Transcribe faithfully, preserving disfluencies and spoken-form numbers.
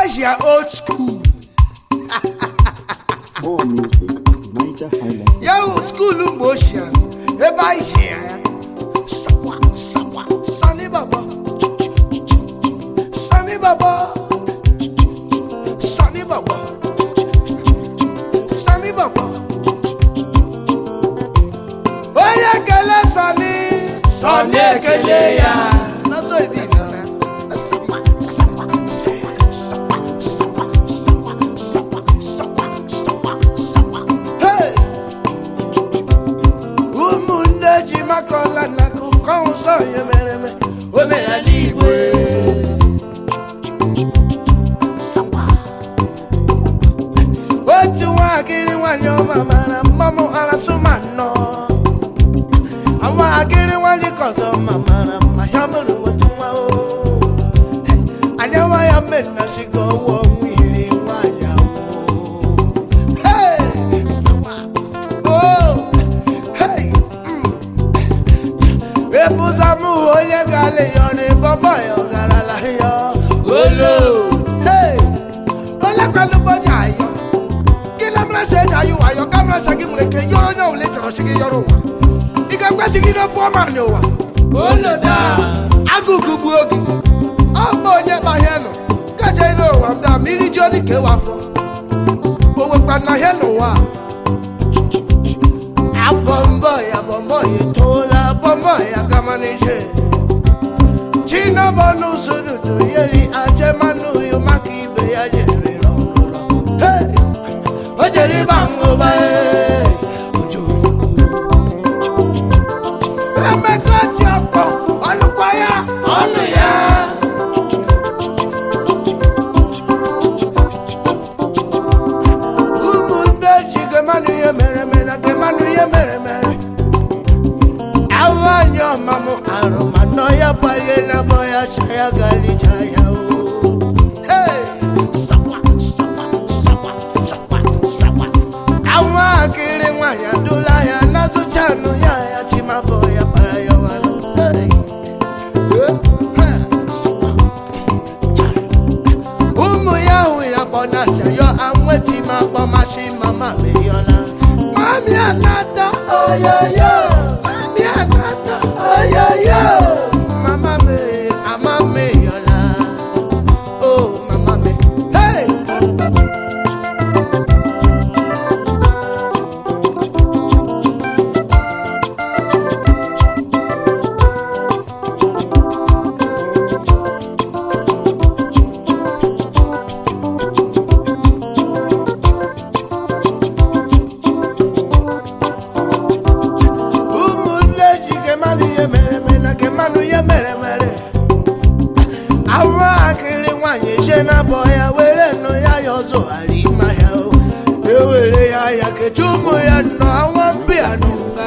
Asia old school. More music, Niger Highland. Ya old school motion. Eba Asia. Sawa, sawa, Sunny Baba. Sunny Baba. Sunny Baba. Sunny Baba. Oya kele Sunny. Sunny kele ya. Na so it is. Makola na kuko so yemereme o mera ligwe sawa o ti wa kiri wa nyo mama na mamo ala sumano awa akiri wa ni koso mama na mayamuru o tu wa o anya wa ya mena shigo wo mwili wa ya mo hey sawa oh hey Ebuzamu oye gale yoni bobo yo gara la yo olo hey ola kalu boja yo kila mlase ja yo ayo kamla sagi muleke yoro nya ule tro sigi yoro wa iga gba sigi no po ma no wa olo da agugu buogi obo nye ba he no kaje no wa da miri jodi ke wa fo owo pa na he no wa abombo ya bombo ye tola bombo ya kamanishe china bonu sudu to yeri aje manu yo makibe ya jeri ronro hey ojeri bango ba ojuru emeka tiapo olukwaya onu ya umunde jige manu ye mere mere ke manu ye mere mere awanyo mamu aroma no ya pale na boya chaya gali chaya o hey sawa sawa sawa sawa sawa awa kiri mwanya dula ya nazo chano ya ya chima boya para ya wala hey umu ya uya bona shayo amweti mapa mashi mama meyola mami anata oh yo yo mami anata oh yo yo mama me mama me yola oh mama me hey Chena boya wele no ya yozo ari maya o ewere ya ya ke tumu ya no awon bi anu